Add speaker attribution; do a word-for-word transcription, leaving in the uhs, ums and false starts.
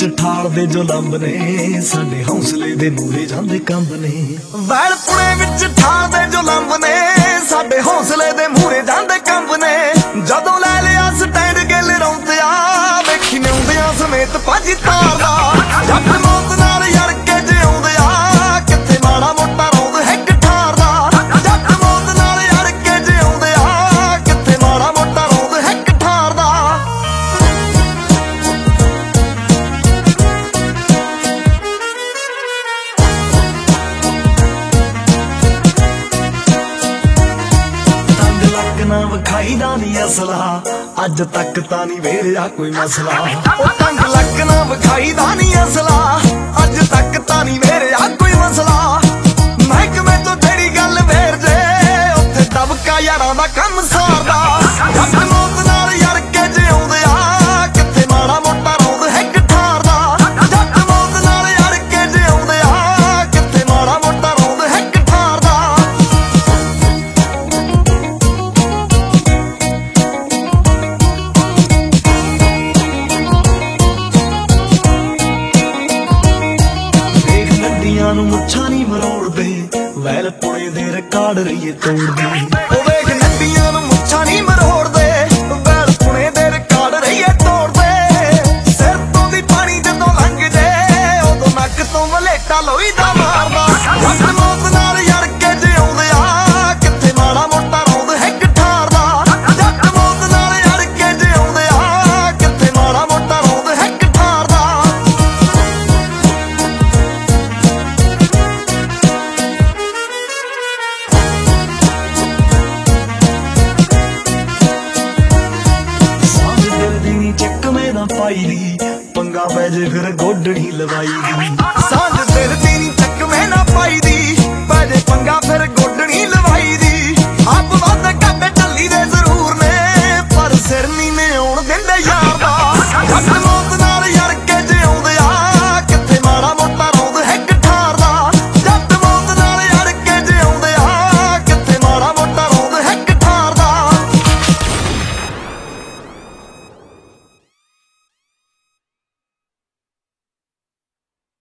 Speaker 1: ਵਿੱਚ ਠਾਲ ਦੇ ਜੋ ਲੰਬ ਨੇ ਸਾਡੇ ਹੌਸਲੇ ਦੇ ਮੂਰੇ ਜਾਂਦੇ ਕੰਬ ਨੇ। ਵੈਲ ਪੁਣੇ ਵਿੱਚ ਠਾਲ ਦੇ ਜੋ ਲੰਬ ਨੇ ਸਾਡੇ ਹੌਸਲੇ ਦੇ ਮੂਰੇ ਜਾਂਦੇ ਕੰਬ ਨੇ। ਜਦੋਂ ਲੈ ਲਿਆ ਸਟੈਂਡ ਗਿੱਲ ਰੌਂਦਿਆ ਵੇਖੀ ਨਿਉਂਦਿਆਂ ਸਮੇਤ ਭੱਜ ਤਾਰਦਾ। ਜੱਟ ਮੌਤ ਨਾਲ ਯੜ ਕੇ ਜਿਉਂਦਿਆ ਕਿੱਥੇ ਮਾੜਾ ਮੋਟਾ ਰੌਂਦ ਹਿੱਕ ਠਾਰਦਾ। ਜੱਟ ਮੌਤ ਨਾਲ ਯੜ ਕੇ ਜਿਉਂਦਿਆ ਕਿੱਥੇ ਮਾੜਾ ਮੋਟਾ ਰੌਂਦ ਹਿੱਕ ਠਾਰਦਾ। ਨਾ ਵਿਖਾਈ ਦਾ ਨੀ ਅਸਲਾ ਅੱਜ ਤੱਕ ਤਾਂ ਨੀ ਵੇੜਿਆ ਕੋਈ ਮਸਲਾ। ਉਹ ਤੰਗ ਲੱਕ ਨਾ ਵਿਖਾਈ ਦਾ ਨੀ ਅਸਲਾ ਅੱਜ ਤੱਕ ਤਾਂ ਨੀ ਵੇੜਿਆ ਕੋਈ ਮਸਲਾ। ਮਹਿਕਮੇ ਤੋਂ ਜਿਹੜੀ ਗੱਲ ਵੇਰ ਜੇ ਉੱਥੇ ਦਬਕਾ ਯਾਰਾਂ ਦਾ ਕੰਮ ਸਾਰਦਾ। ਜੱਟ ਮੌਤ ਨਾਲ ਯੜ ਕੇ ਜਿਉਂਦਿਆ ਕਿੱਥੇ ਮਾੜਾ ਮੋਟਾ ਰੌਂਦ ਹਿੱਕ ਠਾਰਦਾ। ਜੱਟ ਮੌਤ ਨਾਲ ਯੜ ਕੇ ਜਿਉਂਦਿਆ ਕਿੱਥੇ ਮਾੜਾ ਮੋਟਾ ਰੌਂਦ ਹਿੱਕ ਠਾਰਦਾ। ਨੂੰ ਮੁੱਛਾਂ ਨੀ ਮਰੋੜਦੇ ਵੈਲ ਪੁਣੇ ਦੇ ਰਿਕਾਰਡ ਰਹੀਏ ਤੋੜਦੇ। ਉਹ ਵੇਖ ਨੱਡੀਆਂ ਨੂੰ ਮੁੱਛਾਂ ਨੀ ਮਰੋੜਦੇ ਵੈਲ ਪੁਣੇ ਦੇ ਰਿਕਾਰਡ ਰਹੀਏ ਤੋੜਦੇ। ਸਿਰ ਤੋਂ ਦੀ ਪਾਣੀ ਜਦੋਂ ਲੰਘ ਜੇ ਉਦੋਂ ਨੱਕ ਤੋਂ ਵਲੇਟਾ ਲੋਈ ਦਾ ਮਾਰਦਾ। ਜੱਟ ਮੌਤ ਨਾਲ ਯੜ ਕੇ ਜਿਉਂਦਿਆ ਕਿੱਥੇ ਮਾੜਾ ਮੋਟਾ ਰੌਂਦ ਹਿੱਕ ਠਾਰਦਾ। ਜੱਟ ਮੌਤ ਨਾਲ ਯੜ ਕੇ ਜਿਉਂਦਿਆ ਕਿੱਥੇ ਮਾੜਾ ਮੋਟਾ ਰੌਂਦ ਹਿੱਕ ਠਾਰਦਾ। ਪਾਈ ਦੀ ਪੰਗਾ ਪੈ ਜੇ ਫਿਰ ਗੋਡਣੀ ਲਵਾਈ ਦੀ। ਸਾਂਝ ਸਿਰ ਦੀ ਨੀ ਚੱਕਵੇਂ ਨਾ ਪਾਈ ਦੀ ਪੈ ਜੇ ਪੰਗਾ ਫਿਰ ਗੋਡਣੀ ਲਵਾਈ।